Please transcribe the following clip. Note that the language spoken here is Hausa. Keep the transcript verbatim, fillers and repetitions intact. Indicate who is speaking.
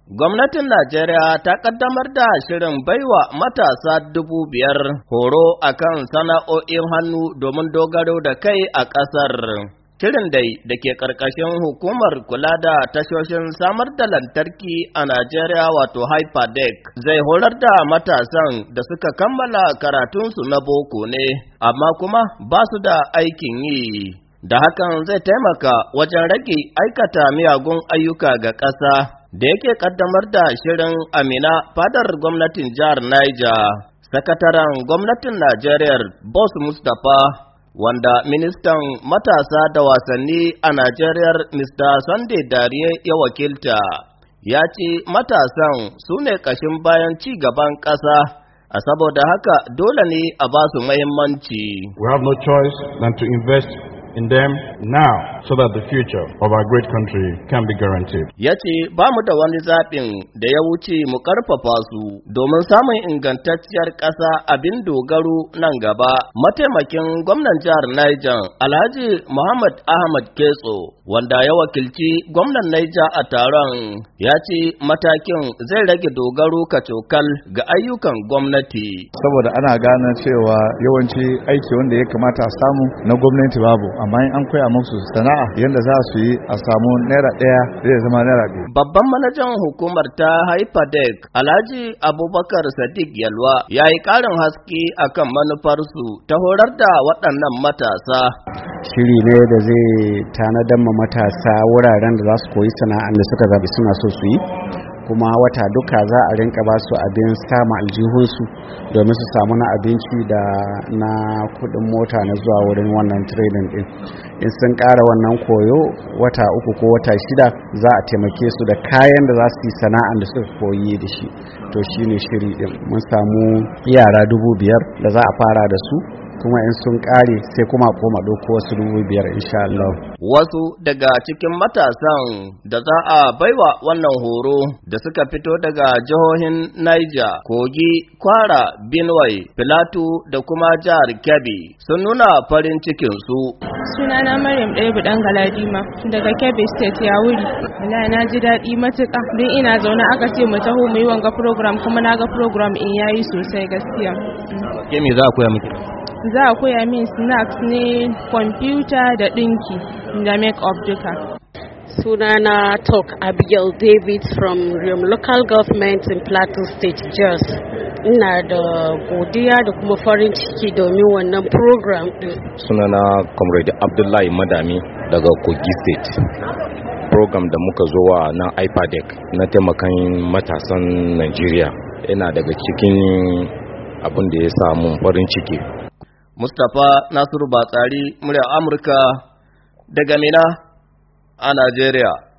Speaker 1: Gwamnatin Najeriya ta kaddamar da shirin baiwa matasa dubu biyar horo akan sana'o'in hannu domin dogaro da kai a ƙasar. Shirin dai da ke ƙarƙashin hukumar kula da tashoshin samar da lantarki a Najeriya wato Hyperdeck zai horar da matasan da suka kammala karatunsu na boko ne, amma kuma ba su da aikin yi. Da hakan zai taimaka wajen rage aikata miyagun ayyuka ga ƙasa. Da yake kaddamar da shirin Amina fadar gwamnatin jihar Niger, sakataren gwamnatin Najeriya Boss Mustapha, wanda ministan matasa da wasanni a Najeriya Mister Sunday Dariye ya wakilta, ya ce matasan su ne ƙashin bayan ci gaban ƙasa, a saboda haka dole ne a ba su muhimmanci.
Speaker 2: We have no choice than to invest in them now so that the future of our great country can be guaranteed.
Speaker 1: Ya ce ba mu da wani zaɓin da ya wuce mu ƙarfafa su domin samun ingantacciyar ƙasa abin dogaro nan gaba. Mataimakin gwamnan jihar Niger Alhaji Muhammad Ahmad Ketso, wanda ya wakilci gwamnan Niger a taron, ya ce matakin zai rage dogaro kacokal ga ayyukan gwamnati.
Speaker 3: Saboda ana gane cewa yawanci aiki wanda ya kamata a samu na gwamnati babu, amma in an koya musu sana'a yadda za su yi a samu naira ɗaya zai zama naira biyu.
Speaker 1: Babban manajan hukumar ta Hyperdeck Alhaji Abubakar Sadiq Yalwa ya yi ƙarin haske akan manufarsu ta horar da waɗannan matasa.
Speaker 4: Shiri ne da zai tanadar ma matasa wuraren da za su koyi sana'an da suka zaɓi suna so su yi, kuma wata duka za a rinka ba su abin samun aljihunsu domin su samu na abinci da na kudin mota na zuwa wurin wannan training din. In sun ƙara wannan koyo wata uku ko wata shida za a taimake su da kayan da za su yi sana'an da suka koyi da shi. To shine shiri din. Mun samu yara dubu biyar da za a fara da su, kuma in sun ƙare sai kuma koma ɗauko wasu dubu biyar insha Allah.
Speaker 1: Wasu daga cikin matasan da za a baiwa wannan horo da suka fito daga jihohin Niger, Kogi, Kwara, Benue, Filato da kuma jihar Kebbi sun nuna farin cikin su.
Speaker 5: Sunana Maryam Ɗaya Buɗan Galadima daga Kebbi State ya wuri. Wallahi na ji daɗi matuƙa don ina zaune aka ce mu taho mu yi wanga program, kuma na ga program in yayi sosai gaskiya.
Speaker 1: Ke me za a koya miki?
Speaker 5: Za a koya min snacks ne, kwamfuta da ɗinki da make-up duka.
Speaker 6: Sunana Talk Abigail David from Riom Local Government in Plateau State, Jos. Ina da godiya da kuma farin ciki domin wannan program ɗin.
Speaker 7: Sunana Comrade Abdullahi Madami daga Kogi State. Program da muka zo wa na Hyperdeck na taimakon matasan Najeriya yana daga cikin abin da ya samu farin ciki.
Speaker 1: Mustapha Nasiru Batsari, murya Amurka daga Mina a Najeriya.